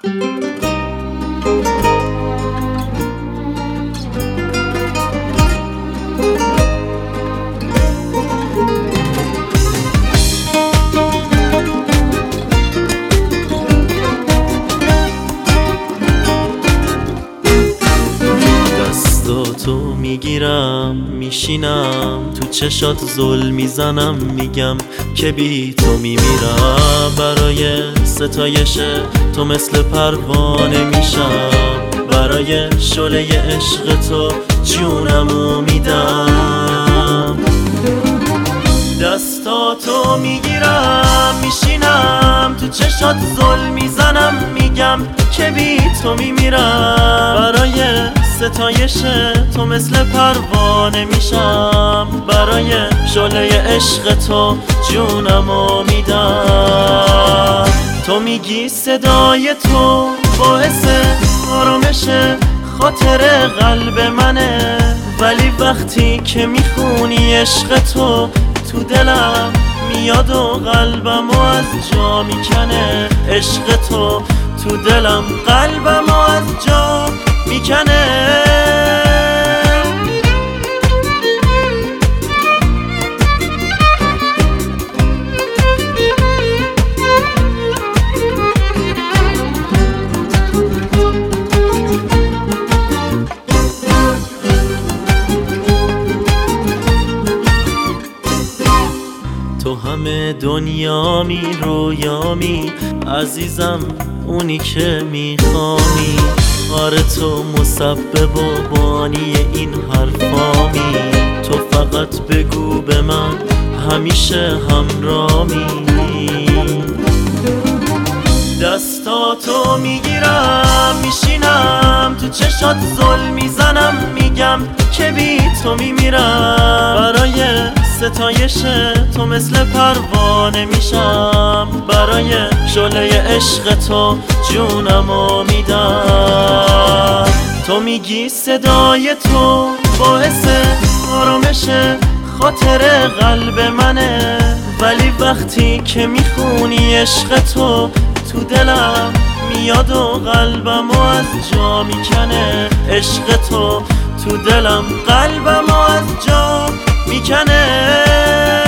دستاتو میگیرم میشینم تو چشات زل میزنم میگم که بی تو میمیرم. برای ستایش تو مثل پروانه میشم، برای شعله عشق تو جونمو میدم. دستاتو میگیرم میشینم تو چشات زل میزنم میگم که بی تو میمیرم. برای ستایش تو مثل پروانه میشم، برای شعله عشق تو جونمو میدم. تو میگی صدای تو باعث آرامش خاطر قلب منه، ولی وقتی که میخونی عشق تو دلم میاد و قلبمو از جا میکنه. عشق تو دلم قلبمو از جا میکنه. تو همه دنیامی رویامی عزیزم، اونی که میخوامی. آره تو مسبب و بانی این حرفامی. تو فقط بگو به من همیشه همرامی. دستاتو میگیرم میشینم تو چشات زل میزنم میگم که بی تو میمیرم. برای ستایش تو مثل پروانه میشم، برای شعله عشق تو جونمو میدم. تو میگی صدای تو باعث آرامش خاطر قلب منه، ولی وقتی که میخونی عشق تو دلم میاد و قلبمو از جا میکنه. عشق تو دلم قلبمو از جا میکنه.